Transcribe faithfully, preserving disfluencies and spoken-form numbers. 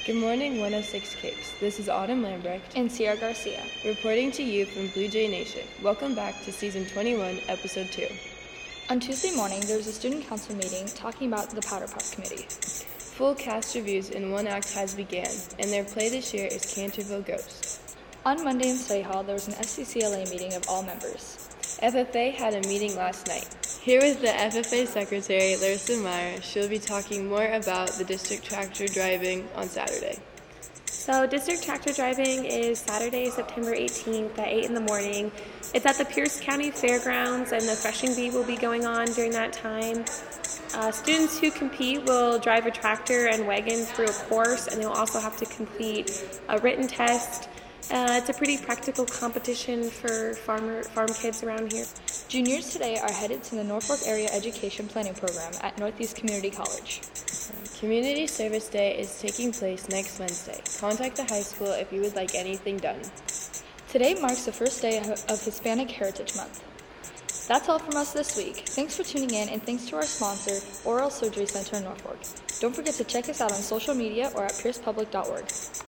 Good morning, one oh six Kicks. This is Autumn Lambrecht and Sierra Garcia, reporting to you from Blue Jay Nation. Welcome back to Season twenty-one, Episode two. On Tuesday morning, there was a student council meeting talking about the Powder Puff Committee. Full cast reviews in one act has began, and their play this year is Canterville Ghost. On Monday in Study Hall, there was an F C C L A meeting of all members. F F A had a meeting last night. Here with the F F A Secretary, Larissa Meyer, she'll be talking more about the district tractor driving on Saturday. So district tractor driving is Saturday, September eighteenth at eight in the morning. It's at the Pierce County Fairgrounds, and the threshing bee will be going on during that time. Uh, students who compete will drive a tractor and wagon through a course, and they'll also have to complete a written test. Uh, it's a pretty practical competition for farmer farm kids around here. Juniors today are headed to the Norfolk Area Education Planning Program at Northeast Community College. Community Service Day is taking place next Wednesday. Contact the high school if you would like anything done. Today marks the first day of Hispanic Heritage Month. That's all from us this week. Thanks for tuning in, and thanks to our sponsor, Oral Surgery Center in Norfolk. Don't forget to check us out on social media or at pierce public dot org.